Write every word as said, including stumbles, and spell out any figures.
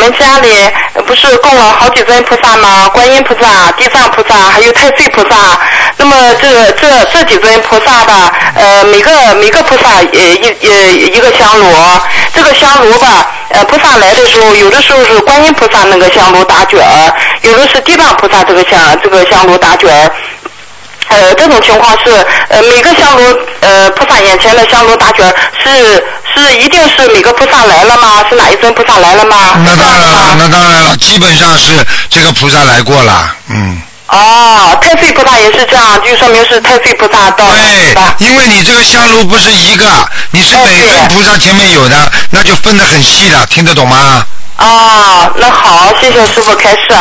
们家里不是供了好几尊菩萨吗？观音菩萨、地藏菩萨，还有太岁菩萨。那么这这这几尊菩萨吧，呃，每个每个菩萨呃一呃一个香炉，这个香炉吧，呃，菩萨来的时候，有的时候是观音菩萨那个香炉打卷儿，有的是地藏菩萨这个香这个香炉打卷儿。呃，这种情况是，呃，每个香炉，呃，菩萨眼前的香炉打卷是是一定是每个菩萨来了吗？是哪一尊菩萨来了吗？ 那当然了，那当然了，基本上是这个菩萨来过了，嗯。 哦，太岁菩萨也是这样，就说明是太岁菩萨到了。 对，因为你这个香炉不是一个，你是每尊菩萨前面有的，那就分得很细的，听得懂吗？ 哦，那好，谢谢师父开示。